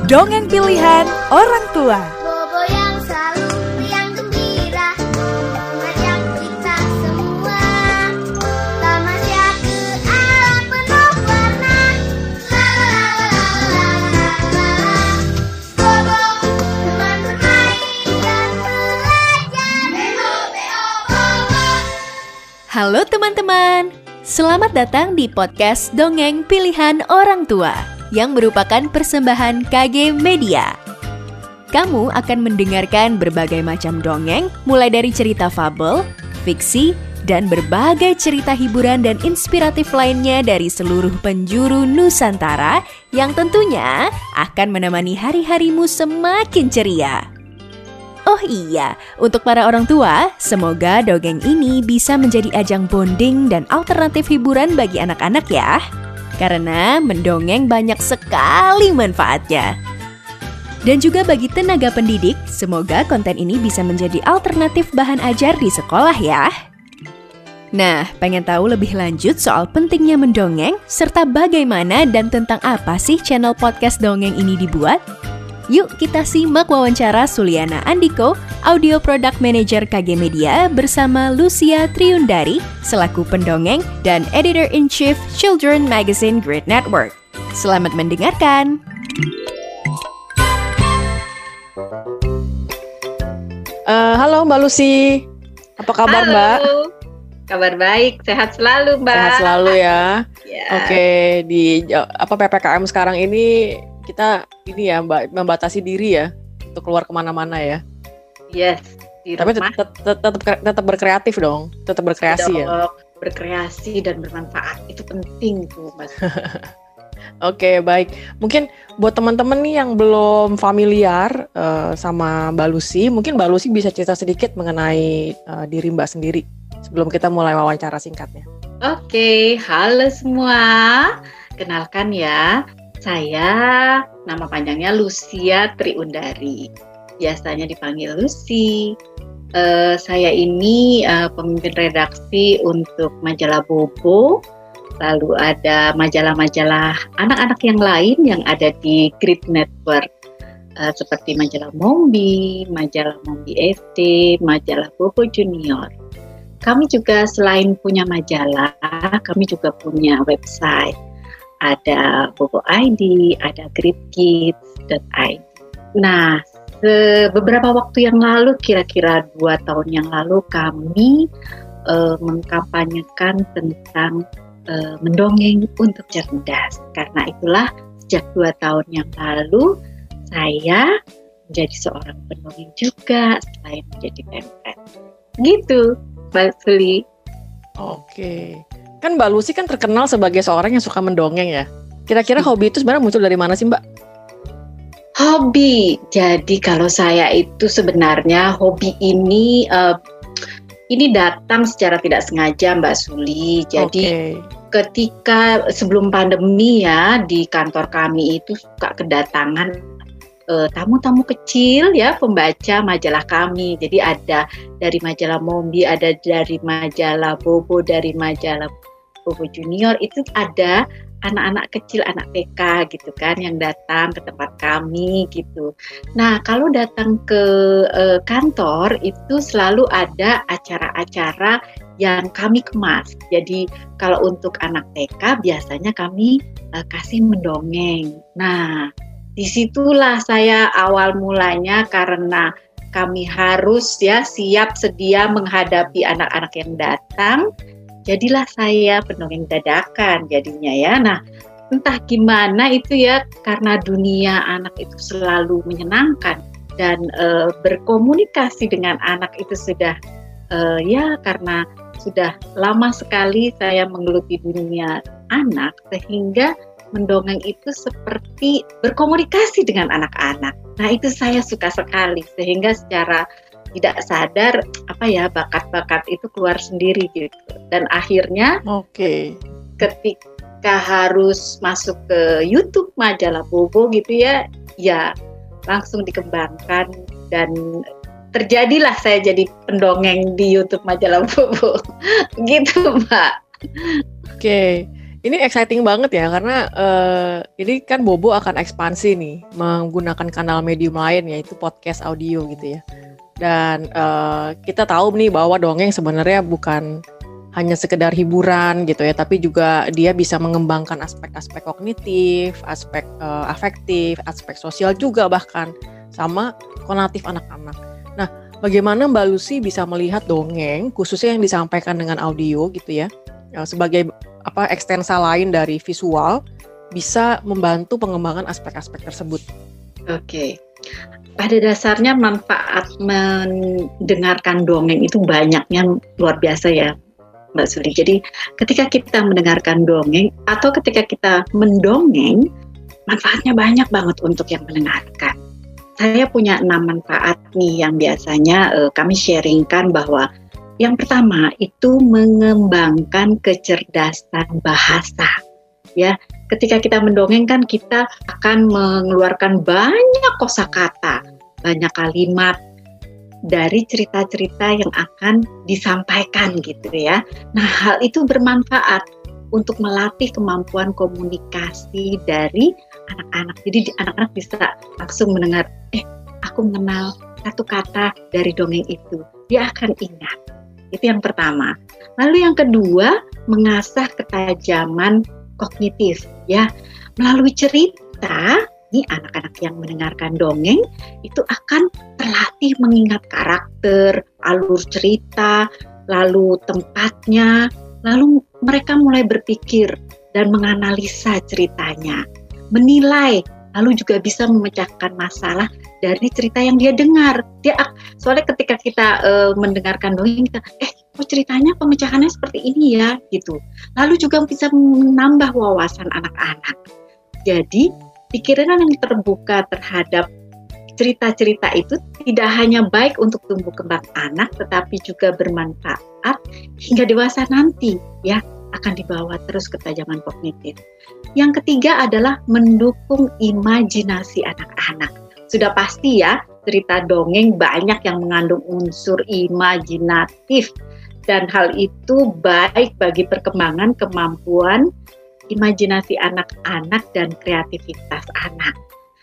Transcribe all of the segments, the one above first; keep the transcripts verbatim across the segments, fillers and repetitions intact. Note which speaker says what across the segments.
Speaker 1: Dongeng Pilihan Orang Tua.
Speaker 2: Bobo yang selalu riang gembira, mengajak kita semua tamasya ke alam penuh warna. La la la la la la. Bobo teman bermain dan belajar. Beo beo bobo.
Speaker 3: Halo teman-teman, selamat datang di podcast Dongeng Pilihan Orang Tua yang merupakan persembahan K G Media. Kamu akan mendengarkan berbagai macam dongeng, mulai dari cerita fabel, fiksi, dan berbagai cerita hiburan dan inspiratif lainnya dari seluruh penjuru Nusantara yang tentunya akan menemani hari-harimu semakin ceria. Oh iya, untuk para orang tua, semoga dongeng ini bisa menjadi ajang bonding dan alternatif hiburan bagi anak-anak ya. Karena mendongeng banyak sekali manfaatnya. Dan juga bagi tenaga pendidik, semoga konten ini bisa menjadi alternatif bahan ajar di sekolah ya. Nah, pengen tahu lebih lanjut soal pentingnya mendongeng, serta bagaimana dan tentang apa sih channel podcast dongeng ini dibuat? Yuk kita simak wawancara Suliana Andiko, Audio Product Manager K G Media bersama Lucia Triundari selaku pendongeng dan Editor-in-Chief Children Magazine Grid Network. Selamat mendengarkan.
Speaker 4: Uh, halo Mbak Lucy, apa kabar
Speaker 5: Halo.
Speaker 4: Mbak?
Speaker 5: Kabar baik, sehat selalu Mbak.
Speaker 4: Sehat selalu ya.
Speaker 5: Ya.
Speaker 4: Oke, di apa P P K M sekarang ini kita ini ya Mbak membatasi diri ya untuk keluar kemana-mana ya.
Speaker 5: Yes, di
Speaker 4: Tapi
Speaker 5: rumah.
Speaker 4: tetap tetap tetap berkreatif dong, tetap berkreasi ya.
Speaker 5: Berkreasi dan bermanfaat itu penting tuh Mas.
Speaker 4: Oke, baik. Mungkin buat teman-teman nih yang belum familiar uh, sama Mbak Lucy, mungkin Mbak Lucy bisa cerita sedikit mengenai uh, diri Mbak sendiri sebelum kita mulai wawancara singkatnya.
Speaker 5: Oke, halo semua. Kenalkan ya, saya nama panjangnya Lucia Triundari. Biasanya dipanggil Lucy. Uh, saya ini uh, pemimpin redaksi untuk majalah Bobo. Lalu ada majalah-majalah anak-anak yang lain yang ada di Grid Network. Uh, seperti majalah Mombi, majalah Mombi S D, majalah Bobo Junior. Kami juga selain punya majalah, kami juga punya website. Ada Bobo I D, ada gridkids dot I D. Nah, beberapa waktu yang lalu, kira-kira dua tahun yang lalu, kami uh, mengkampanyekan tentang uh, mendongeng untuk cerdas. Karena itulah, sejak dua tahun yang lalu, saya menjadi seorang pendongeng juga, selain menjadi pempret. Gitu, Mbak Suli.
Speaker 4: Oke. Kan Mbak Lucy kan terkenal sebagai seorang yang suka mendongeng ya. Kira-kira hobi itu sebenarnya muncul dari mana sih Mbak?
Speaker 5: Hobi. Jadi kalau saya itu sebenarnya hobi ini uh, ini datang secara tidak sengaja Mbak Suli. Jadi okay. Ketika sebelum pandemi ya di kantor kami itu suka kedatangan uh, tamu-tamu kecil ya pembaca majalah kami. Jadi ada dari majalah Mombi, ada dari majalah Bobo, dari majalah Bobo Junior, itu ada anak-anak kecil, anak T K gitu kan yang datang ke tempat kami gitu. Nah, kalau datang ke e, kantor itu selalu ada acara-acara yang kami kemas. Jadi kalau untuk anak T K biasanya kami e, kasih mendongeng. Nah, disitulah saya awal mulanya karena kami harus ya siap sedia menghadapi anak-anak yang datang. Jadilah saya pendongeng dadakan jadinya ya. Nah, entah gimana itu ya, karena dunia anak itu selalu menyenangkan dan e, berkomunikasi dengan anak itu sudah e, ya karena sudah lama sekali saya menggeluti dunia anak, sehingga mendongeng itu seperti berkomunikasi dengan anak-anak. Nah, itu saya suka sekali, sehingga secara tidak sadar apa ya bakat-bakat itu keluar sendiri gitu. Dan akhirnya
Speaker 4: oke okay.
Speaker 5: ketika harus masuk ke YouTube majalah Bobo gitu ya, ya langsung dikembangkan dan terjadilah saya jadi pendongeng di YouTube majalah Bobo. Gitu, Mbak.
Speaker 4: Oke. Okay. Ini exciting banget ya, karena uh, ini kan Bobo akan ekspansi nih, menggunakan kanal medium lain, yaitu podcast audio gitu ya. Dan uh, kita tahu nih bahwa dongeng sebenarnya bukan hanya sekedar hiburan gitu ya, tapi juga dia bisa mengembangkan aspek-aspek kognitif, aspek uh, afektif, aspek sosial juga bahkan, sama konatif anak-anak. Nah, bagaimana Mbak Lucy bisa melihat dongeng, khususnya yang disampaikan dengan audio gitu ya, uh, sebagai apa ekstensa lain dari visual, bisa membantu pengembangan aspek-aspek tersebut?
Speaker 5: Oke, pada dasarnya manfaat mendengarkan dongeng itu banyaknya luar biasa ya Mbak Suli. Jadi ketika kita mendengarkan dongeng atau ketika kita mendongeng, manfaatnya banyak banget untuk yang mendengarkan. Saya punya enam manfaat nih yang biasanya eh, kami sharingkan, bahwa yang pertama itu mengembangkan kecerdasan bahasa. Ya, ketika kita mendongeng kan kita akan mengeluarkan banyak kosakata, banyak kalimat dari cerita-cerita yang akan disampaikan gitu ya. Nah, hal itu bermanfaat untuk melatih kemampuan komunikasi dari anak-anak. Jadi anak-anak bisa langsung mendengar, eh aku mengenal satu kata dari dongeng itu. Dia akan ingat. Itu yang pertama. Lalu yang kedua, mengasah ketajaman kognitif ya. Melalui cerita, nih anak-anak yang mendengarkan dongeng itu akan terlatih mengingat karakter, alur cerita, lalu tempatnya, lalu mereka mulai berpikir dan menganalisa ceritanya, menilai, lalu juga bisa memecahkan masalah dari cerita yang dia dengar. Dia soalnya ketika kita uh, mendengarkan dongeng, kita eh oh ceritanya pemecahannya seperti ini ya gitu. Lalu juga bisa menambah wawasan anak-anak. Jadi pikiran yang terbuka terhadap cerita-cerita itu tidak hanya baik untuk tumbuh kembang anak, tetapi juga bermanfaat hingga dewasa nanti ya, akan dibawa terus ketajaman kognitif. Yang ketiga adalah mendukung imajinasi anak-anak. Sudah pasti ya, cerita dongeng banyak yang mengandung unsur imajinatif, dan hal itu baik bagi perkembangan kemampuan imajinasi anak-anak dan kreativitas anak.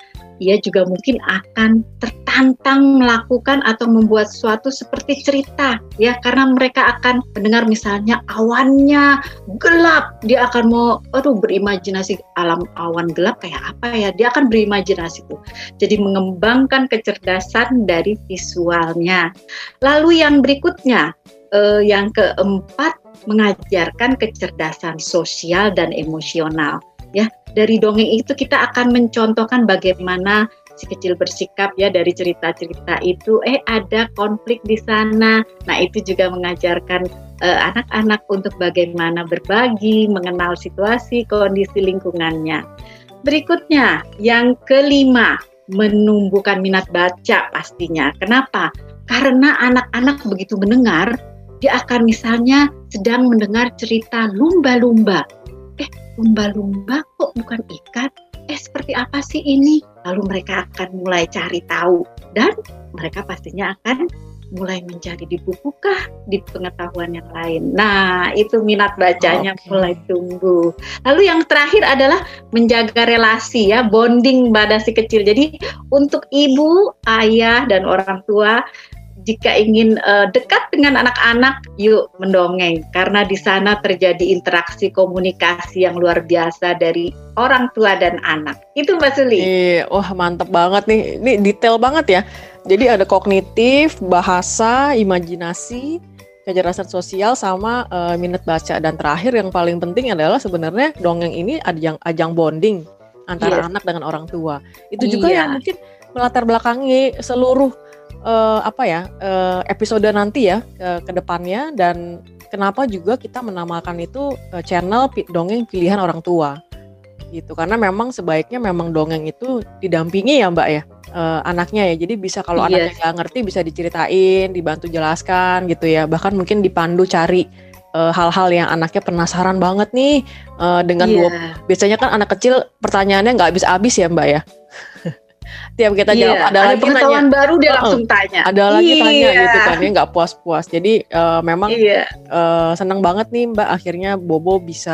Speaker 5: Ia juga mungkin akan tertantang melakukan atau membuat sesuatu seperti cerita ya, karena mereka akan mendengar misalnya awannya gelap, dia akan mau aduh berimajinasi alam awan gelap kayak apa ya, dia akan berimajinasi tuh. Jadi mengembangkan kecerdasan dari visualnya. Lalu yang berikutnya eh, yang keempat, mengajarkan kecerdasan sosial dan emosional ya. Dari dongeng itu kita akan mencontohkan bagaimana si kecil bersikap ya, dari cerita-cerita itu eh ada konflik di sana. Nah, itu juga mengajarkan eh, anak-anak untuk bagaimana berbagi, mengenal situasi, kondisi lingkungannya. Berikutnya, yang kelima, menumbuhkan minat baca pastinya. Kenapa? Karena anak-anak begitu mendengar, dia akan misalnya sedang mendengar cerita lumba-lumba. Eh, lumba-lumba kok bukan ikan? Eh, seperti apa sih ini? Lalu mereka akan mulai cari tahu. Dan mereka pastinya akan mulai mencari di buku kah, di pengetahuan yang lain. Nah, itu minat bacanya okay. mulai tumbuh. Lalu yang terakhir adalah menjaga relasi ya, bonding pada si kecil. Jadi untuk ibu, ayah, dan orang tua, jika ingin uh, dekat dengan anak-anak, yuk mendongeng. Karena di sana terjadi interaksi komunikasi yang luar biasa dari orang tua dan anak. Itu Mbak Suli.
Speaker 4: Iya, wah mantep banget nih. Ini detail banget ya. Jadi ada kognitif, bahasa, imajinasi, kecerdasan sosial, sama uh, minat baca. Dan terakhir yang paling penting adalah sebenarnya dongeng ini ajang, ajang bonding antara yes. anak dengan orang tua. Itu juga iya. yang mungkin melatar belakangi seluruh Uh, apa ya uh, episode nanti ya uh, ke depannya, dan kenapa juga kita menamakan itu uh, channel P- dongeng pilihan orang tua gitu, karena memang sebaiknya memang dongeng itu didampingi ya Mbak ya uh, anaknya ya, jadi bisa kalau yes. anaknya nggak ngerti bisa diceritain, dibantu jelaskan gitu ya, bahkan mungkin dipandu cari uh, hal-hal yang anaknya penasaran banget nih uh, dengan yeah. dua, biasanya kan anak kecil pertanyaannya nggak habis-habis ya Mbak ya. Tiap kita
Speaker 5: iya,
Speaker 4: jawab ada, ada lagi
Speaker 5: pengetahuan
Speaker 4: nanya,
Speaker 5: baru dia
Speaker 4: uh,
Speaker 5: langsung tanya.
Speaker 4: Ada lagi
Speaker 5: iya.
Speaker 4: tanya gitu kan, ya nggak puas-puas. Jadi uh, memang iya. uh, senang banget nih Mbak, akhirnya Bobo bisa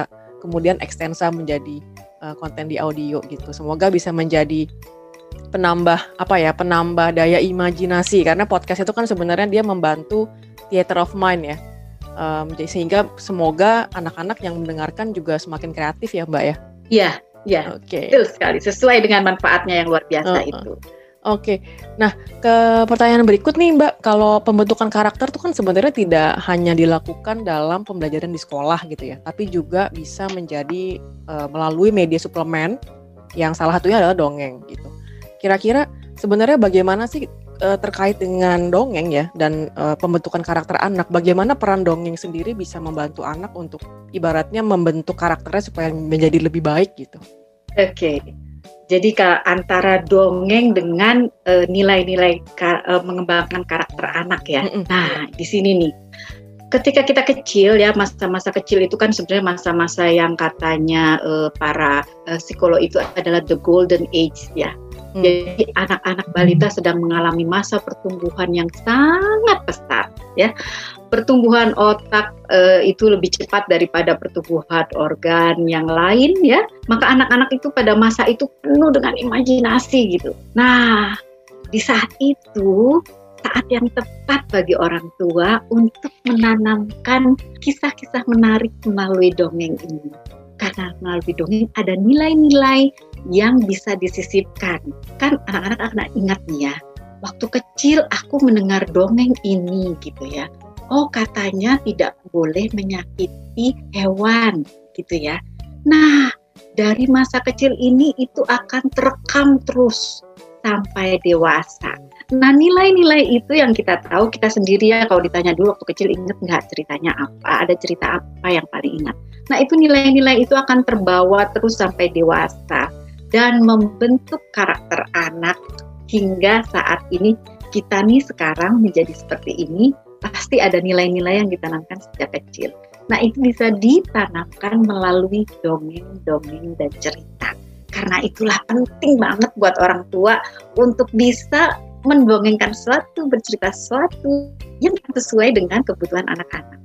Speaker 4: kemudian ekstensa menjadi uh, konten di audio gitu. Semoga bisa menjadi penambah apa ya, penambah daya imajinasi, karena podcast itu kan sebenarnya dia membantu theater of mind ya. Um, sehingga semoga anak-anak yang mendengarkan juga semakin kreatif ya Mbak ya.
Speaker 5: Iya, iya.
Speaker 4: Oke.
Speaker 5: Betul sekali, sesuai dengan manfaatnya yang luar biasa uh, itu.
Speaker 4: Oke, okay. Nah ke pertanyaan berikut nih Mbak, kalau pembentukan karakter itu kan sebenarnya tidak hanya dilakukan dalam pembelajaran di sekolah gitu ya, tapi juga bisa menjadi uh, melalui media suplemen yang salah satunya adalah dongeng gitu. Kira-kira sebenarnya bagaimana sih uh, terkait dengan dongeng ya dan uh, pembentukan karakter anak, bagaimana peran dongeng sendiri bisa membantu anak untuk ibaratnya membentuk karakternya supaya menjadi lebih baik gitu?
Speaker 5: Oke. Okay. Jadi antara dongeng dengan uh, nilai-nilai ka, uh, mengembangkan karakter anak ya. Mm-mm. Nah, di sini nih, ketika kita kecil ya, masa-masa kecil itu kan sebenarnya masa-masa yang katanya uh, para uh, psikolog itu adalah the golden age ya. Mm. Jadi anak-anak balita sedang mengalami masa pertumbuhan yang sangat pesat ya. Pertumbuhan otak e, itu lebih cepat daripada pertumbuhan organ yang lain ya. Maka anak-anak itu pada masa itu penuh dengan imajinasi gitu. Nah, di saat itu saat yang tepat bagi orang tua untuk menanamkan kisah-kisah menarik melalui dongeng ini. Karena melalui dongeng ada nilai-nilai yang bisa disisipkan. Kan anak-anak akan ingat nih ya, waktu kecil aku mendengar dongeng ini gitu ya. Oh, katanya tidak boleh menyakiti hewan gitu ya. Nah, dari masa kecil ini itu akan terekam terus sampai dewasa. Nah, nilai-nilai itu yang kita tahu, kita sendiri ya kalau ditanya dulu waktu kecil ingat nggak ceritanya apa, ada cerita apa yang paling ingat. Nah, itu nilai-nilai itu akan terbawa terus sampai dewasa dan membentuk karakter anak hingga saat ini kita nih sekarang menjadi seperti ini. Pasti ada nilai-nilai yang ditanamkan sejak kecil. Nah, itu bisa ditanamkan melalui dongeng-dongeng dan cerita. Karena itulah penting banget buat orang tua untuk bisa mendongengkan sesuatu, bercerita sesuatu yang sesuai dengan kebutuhan anak-anak.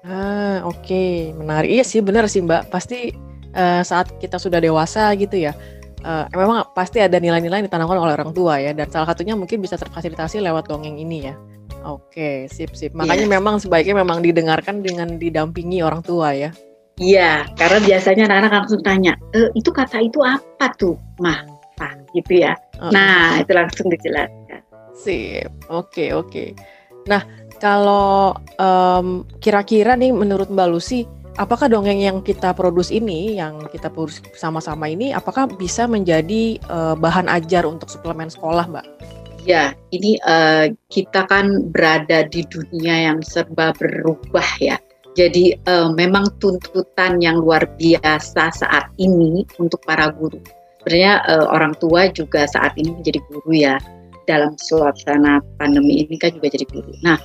Speaker 4: Ah, oke, okay. Menarik. Iya sih, benar sih Mbak. Pasti uh, saat kita sudah dewasa gitu ya, uh, memang pasti ada nilai-nilai yang ditanamkan oleh orang tua ya. Dan salah satunya mungkin bisa terfasilitasi lewat dongeng ini ya. Oke, sip-sip. Makanya yeah. memang sebaiknya memang didengarkan dengan didampingi orang tua ya.
Speaker 5: Iya, karena biasanya anak-anak langsung tanya, e, itu kata itu apa tuh, Mah? Nah, gitu ya. Oh. Nah, itu langsung dijelaskan.
Speaker 4: Sip, oke, oke. Nah, kalau um, kira-kira nih menurut Mbak Lucy, apakah dongeng yang kita produce ini, yang kita produce sama-sama ini, apakah bisa menjadi uh, bahan ajar untuk suplemen sekolah, Mbak?
Speaker 5: Ya, ini uh, kita kan berada di dunia yang serba berubah ya. Jadi uh, memang tuntutan yang luar biasa saat ini untuk para guru. Sebenarnya uh, orang tua juga saat ini menjadi guru ya. Dalam suasana pandemi ini kan juga jadi guru. Nah,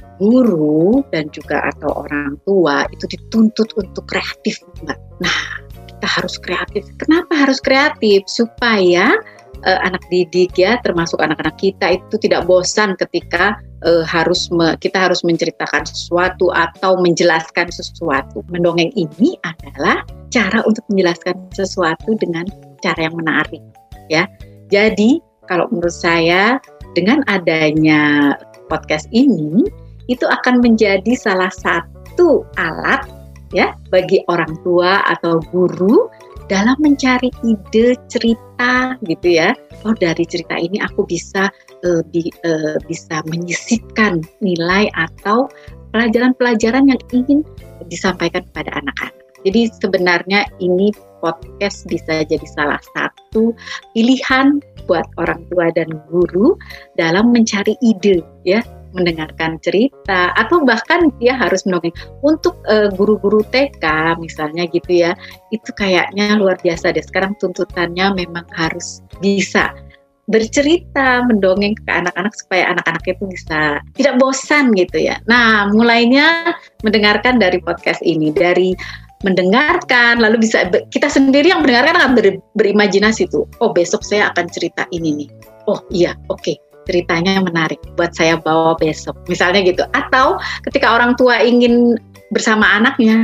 Speaker 5: guru dan juga atau orang tua itu dituntut untuk kreatif, Mbak. Nah, kita harus kreatif. Kenapa harus kreatif? Supaya Uh, anak didik ya, termasuk anak-anak kita itu tidak bosan ketika uh, harus me, kita harus menceritakan sesuatu atau menjelaskan sesuatu. Mendongeng ini adalah cara untuk menjelaskan sesuatu dengan cara yang menarik ya. Jadi kalau menurut saya dengan adanya podcast ini itu akan menjadi salah satu alat ya bagi orang tua atau guru dalam mencari ide cerita gitu ya. Oh, dari cerita ini aku bisa uh, di, uh, bisa menyisipkan nilai atau pelajaran-pelajaran yang ingin disampaikan kepada anak-anak. Jadi sebenarnya ini podcast bisa jadi salah satu pilihan buat orang tua dan guru dalam mencari ide ya, mendengarkan cerita atau bahkan dia harus mendongeng. Untuk uh, guru-guru T K misalnya gitu ya, itu kayaknya luar biasa deh. Sekarang tuntutannya memang harus bisa bercerita, mendongeng ke anak-anak supaya anak-anak itu bisa tidak bosan gitu ya. Nah, mulainya mendengarkan dari podcast ini, dari mendengarkan lalu bisa kita sendiri yang mendengarkan akan ber, berimajinasi tuh. Oh, besok saya akan cerita ini nih. Oh iya, oke. Okay. Ceritanya menarik buat saya bawa besok misalnya gitu. Atau ketika orang tua ingin bersama anaknya,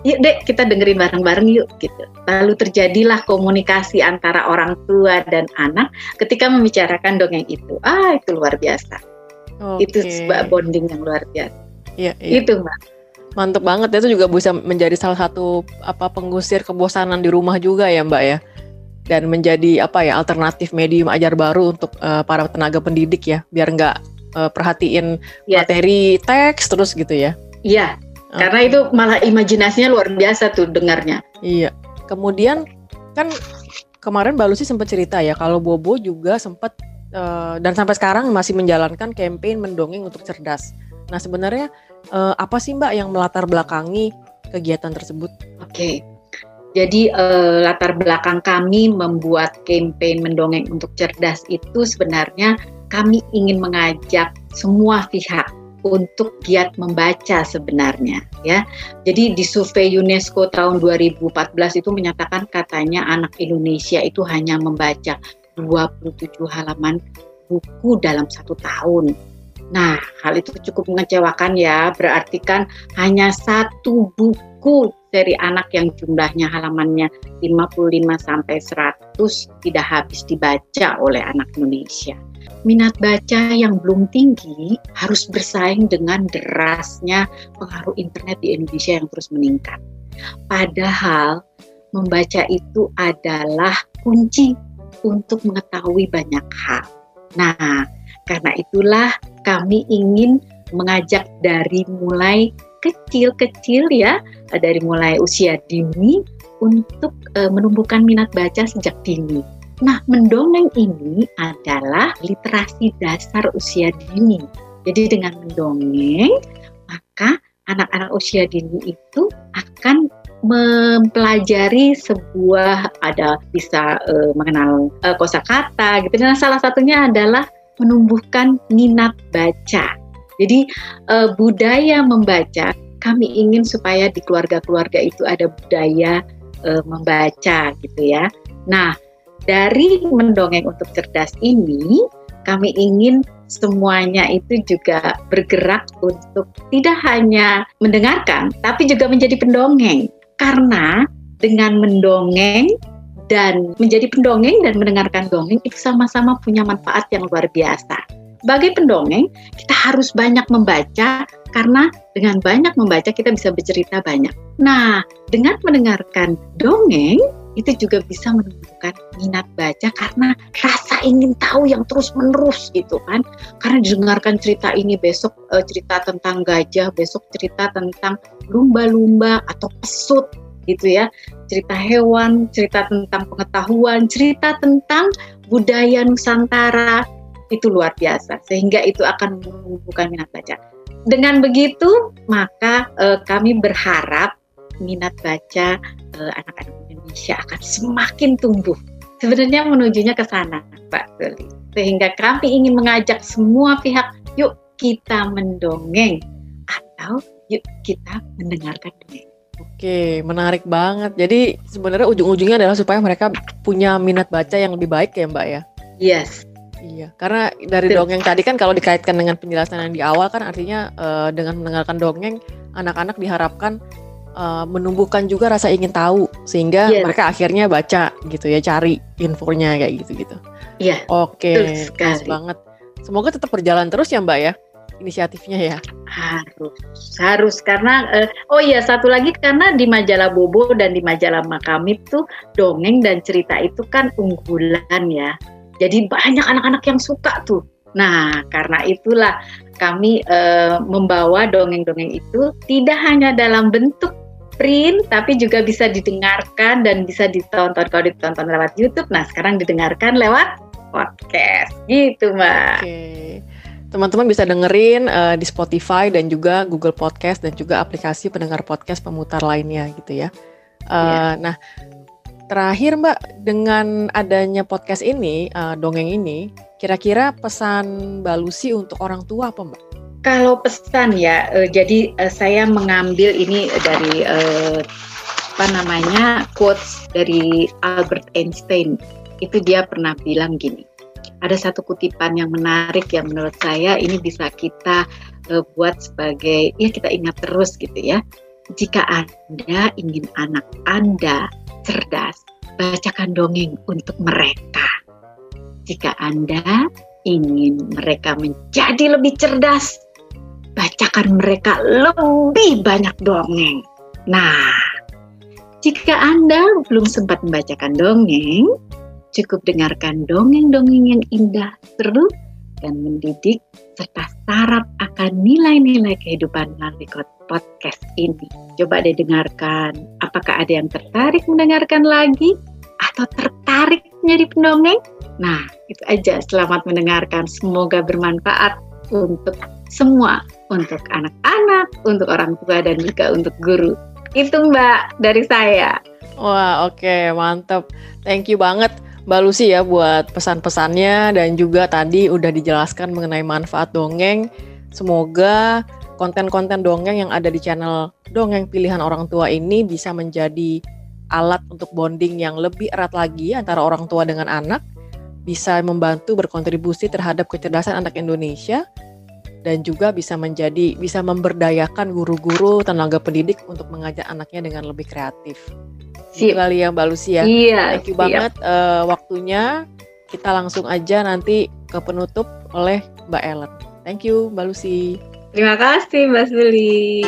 Speaker 5: yuk dek kita dengerin bareng-bareng yuk gitu. Lalu terjadilah komunikasi antara orang tua dan anak ketika membicarakan dongeng itu. Ah itu luar biasa. Okay. Itu sebuah bonding yang luar biasa.
Speaker 4: Iya, iya.
Speaker 5: Itu Mbak.
Speaker 4: Mantep banget, itu juga bisa menjadi salah satu apa pengusir kebosanan di rumah juga ya Mbak ya. Dan menjadi apa ya alternatif medium ajar baru untuk uh, para tenaga pendidik ya, biar nggak uh, perhatiin yes. materi teks terus gitu ya.
Speaker 5: Iya, okay. Karena itu malah imajinasinya luar biasa tuh dengarnya.
Speaker 4: Iya, kemudian kan kemarin Mbak Lucy sempat cerita ya kalau Bobo juga sempat uh, dan sampai sekarang masih menjalankan campaign mendongeng untuk cerdas. Nah sebenarnya uh, apa sih Mbak yang melatar belakangi kegiatan tersebut?
Speaker 5: Oke. Okay. Jadi eh, latar belakang kami membuat campaign mendongeng untuk cerdas itu sebenarnya kami ingin mengajak semua pihak untuk giat membaca sebenarnya ya. Jadi di survei UNESCO tahun dua ribu empat belas itu menyatakan katanya anak Indonesia itu hanya membaca dua puluh tujuh halaman buku dalam satu tahun. Nah, hal itu cukup mengecewakan ya, berarti kan hanya satu buku dari anak yang jumlahnya halamannya lima puluh lima sampai seratus tidak habis dibaca oleh anak Indonesia. Minat baca yang belum tinggi harus bersaing dengan derasnya pengaruh internet di Indonesia yang terus meningkat. Padahal membaca itu adalah kunci untuk mengetahui banyak hal. Nah, karena itulah kami ingin mengajak dari mulai kecil-kecil ya, dari mulai usia dini untuk e, menumbuhkan minat baca sejak dini. Nah, mendongeng ini adalah literasi dasar usia dini. Jadi dengan mendongeng, maka anak-anak usia dini itu akan mempelajari sebuah, ada bisa e, mengenal e, kosakata gitu. Dan salah satunya adalah menumbuhkan minat baca. Jadi uh, budaya membaca, kami ingin supaya di keluarga-keluarga itu ada budaya uh, membaca gitu ya. Nah, dari mendongeng untuk cerdas ini, kami ingin semuanya itu juga bergerak untuk tidak hanya mendengarkan, tapi juga menjadi pendongeng. Karena dengan mendongeng dan menjadi pendongeng dan mendengarkan dongeng itu sama-sama punya manfaat yang luar biasa. Sebagai pendongeng, kita harus banyak membaca karena dengan banyak membaca kita bisa bercerita banyak. Nah, dengan mendengarkan dongeng itu juga bisa menumbuhkan minat baca karena rasa ingin tahu yang terus-menerus gitu kan. Karena didengarkan cerita ini, besok uh, cerita tentang gajah, besok cerita tentang lumba-lumba atau pesut gitu ya, cerita hewan, cerita tentang pengetahuan, cerita tentang budaya Nusantara, itu luar biasa, sehingga itu akan menumbuhkan minat baca. Dengan begitu, maka eh, kami berharap minat baca eh, anak-anak Indonesia akan semakin tumbuh. Sebenarnya menujunya ke sana, Pak Doli. Sehingga kami ingin mengajak semua pihak, yuk kita mendongeng, atau yuk kita mendengarkan dongeng.
Speaker 4: Oke, menarik banget. Jadi sebenarnya ujung-ujungnya adalah supaya mereka punya minat baca yang lebih baik ya Mbak ya?
Speaker 5: Yes.
Speaker 4: Iya, karena dari Betul. Dongeng tadi kan kalau dikaitkan dengan penjelasan yang di awal kan artinya uh, dengan mendengarkan dongeng, anak-anak diharapkan uh, menumbuhkan juga rasa ingin tahu. Sehingga yes. mereka akhirnya baca gitu ya, cari infonya kayak gitu-gitu.
Speaker 5: Iya.
Speaker 4: Oke, pas banget. Semoga tetap berjalan terus ya Mbak ya, inisiatifnya ya.
Speaker 5: Harus, harus karena uh, oh iya satu lagi karena di majalah Bobo dan di majalah Makami tuh dongeng dan cerita itu kan unggulan ya. Jadi banyak anak-anak yang suka tuh. Nah, karena itulah kami uh, membawa dongeng-dongeng itu tidak hanya dalam bentuk print, tapi juga bisa didengarkan dan bisa ditonton. Kalau ditonton lewat YouTube, nah sekarang didengarkan lewat podcast. Gitu, Mbak.
Speaker 4: Oke. Teman-teman bisa dengerin uh, di Spotify dan juga Google Podcast dan juga aplikasi pendengar podcast pemutar lainnya gitu ya. Uh, yeah. Nah, terakhir Mbak, dengan adanya podcast ini, uh, dongeng ini, kira-kira pesan Mbak Lucy untuk orang tua apa Mbak?
Speaker 5: Kalau pesan ya, uh, jadi uh, saya mengambil ini dari uh, apa namanya quotes dari Albert Einstein. Itu dia pernah bilang gini. Ada satu kutipan yang menarik yang menurut saya ini bisa kita uh, buat sebagai, ya kita ingat terus gitu ya. jika Anda ingin anak Anda cerdas, bacakan dongeng untuk mereka. Jika Anda ingin mereka menjadi lebih cerdas, bacakan mereka lebih banyak dongeng. Nah, jika Anda belum sempat membacakan dongeng, cukup dengarkan dongeng-dongeng yang indah, seru, dan mendidik, serta syarat akan nilai-nilai kehidupan melalui podcast ini. Coba deh dengarkan, apakah ada yang tertarik mendengarkan lagi? Atau tertarik menjadi pendongeng? Nah, itu aja. Selamat mendengarkan, semoga bermanfaat untuk semua, untuk anak-anak, untuk orang tua, dan juga untuk guru. Itu Mbak, dari saya.
Speaker 4: Wah, oke, okay, mantap. Thank you banget Mbak Lucy ya buat pesan-pesannya, dan juga tadi udah dijelaskan mengenai manfaat dongeng. Semoga konten-konten dongeng yang ada di channel Dongeng Pilihan Orang Tua ini bisa menjadi alat untuk bonding yang lebih erat lagi antara orang tua dengan anak, bisa membantu berkontribusi terhadap kecerdasan anak Indonesia, dan juga bisa menjadi bisa memberdayakan guru-guru, tenaga pendidik untuk mengajar anaknya dengan lebih kreatif. Itu kali ya Mbak Lucy ya.
Speaker 5: Iya,
Speaker 4: Thank you siap. banget uh, waktunya. Kita langsung aja nanti ke penutup oleh Mbak Ellen. Thank you Mbak Lucy.
Speaker 5: Terima kasih Mbak Suli.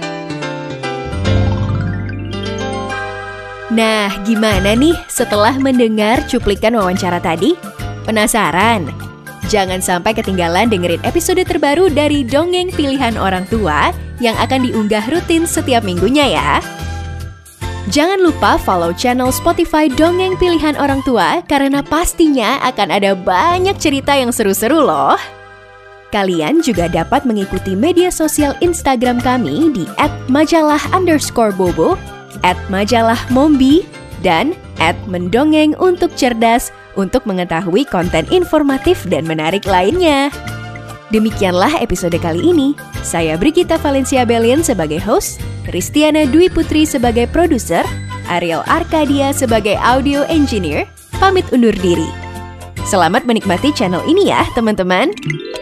Speaker 3: Nah, gimana nih setelah mendengar cuplikan wawancara tadi? Penasaran? Jangan sampai ketinggalan dengerin episode terbaru dari Dongeng Pilihan Orang Tua yang akan diunggah rutin setiap minggunya ya. Jangan lupa follow channel Spotify Dongeng Pilihan Orang Tua karena pastinya akan ada banyak cerita yang seru-seru loh. Kalian juga dapat mengikuti media sosial Instagram kami di et majalah underscore bobo, et majalah mombi, dan et mendongeng untuk cerdas untuk mengetahui konten informatif dan menarik lainnya. Demikianlah episode kali ini. Saya Brigita Valencia Belian sebagai host, Ristiana Dwi Putri sebagai produser, Ariel Arkadia sebagai audio engineer, pamit undur diri. Selamat menikmati channel ini ya teman-teman.